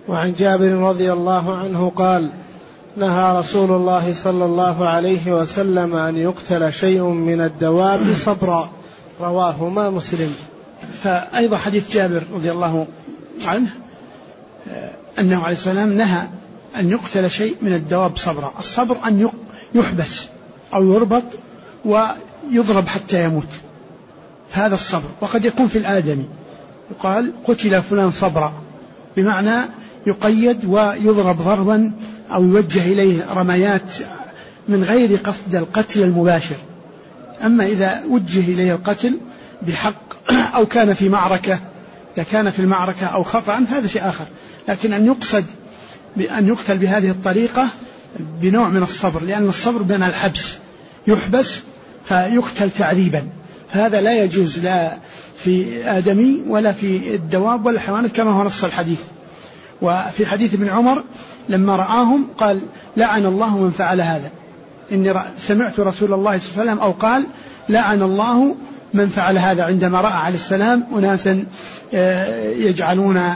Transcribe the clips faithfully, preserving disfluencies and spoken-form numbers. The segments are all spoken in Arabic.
وعن جابر رضي الله عنه قال نهى رسول الله صلى الله عليه وسلم أن يقتل شيء من الدواب صبرا، رواهما مسلم. فأيضا حديث جابر رضي الله عنه أنه عليه السلام نهى أن يقتل شيء من الدواب صبرا. الصبر أن يحبس أو يربط ويضرب حتى يموت، هذا الصبر. وقد يكون في الآدمي، يقال قتل فلان صبرا، بمعنى يقيد ويضرب ضربا أو يوجه إليه رميات من غير قصد القتل المباشر. أما إذا وجه إليه القتل بحق أو كان في معركة، إذا كان في المعركة أو خطأ فهذا شيء آخر. لكن أن يقصد بأن يقتل بهذه الطريقة بنوع من الصبر، لأن الصبر بين الحبس، يحبس فيقتل تعذيبا، فهذا لا يجوز لا في آدمي ولا في الدواب ولا الحيوانات كما هو نص الحديث. وفي حديث ابن عمر لما رآهم قال لعن الله من فعل هذا، إني سمعت رسول الله صلى الله عليه وسلم أو قال لعن الله من فعل هذا، عندما رأى عليه السلام أناسا يجعلون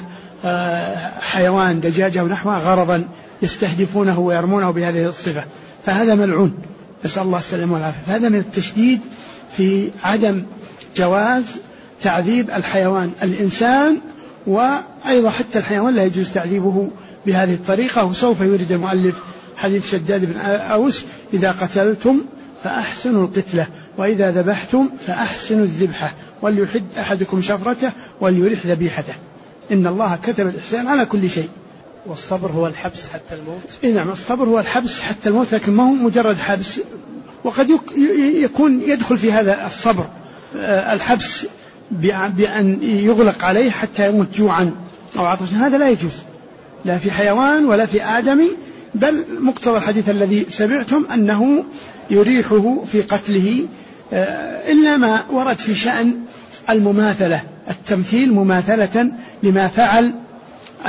حيوان دجاجة ونحوه غرضا يستهدفونه ويرمونه بهذه الصفة، فهذا ملعون، نسأل الله السلامة والعافية. فهذا من التشديد في عدم جواز تعذيب الحيوان. الإنسان وأيضا حتى الحيوان لا يجوز تعذيبه بهذه الطريقة. وسوف يورد المؤلف حديث شداد بن أوس إذا قتلتم فأحسنوا القتلة وإذا ذبحتم فأحسنوا الذبحة وليحد أحدكم شفرته وليرح ذبيحته، إن الله كتب الإحسان على كل شيء. والصبر هو الحبس حتى الموت. إيه نعم، الصبر هو الحبس حتى الموت، لكن ما هو مجرد حبس، وقد يكون يدخل في هذا الصبر الحبس بأن يغلق عليه حتى يموت جوعا أو عطشا، هذا لا يجوز لا في حيوان ولا في آدمي، بل مقتضى الحديث الذي سمعتم أنه يريحه في قتله، إلا ما ورد في شأن المماثلة، التمثيل مماثلة لما فعل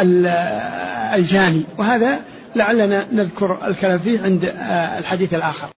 الجاني، وهذا لعلنا نذكر الكلام فيه عند الحديث الآخر.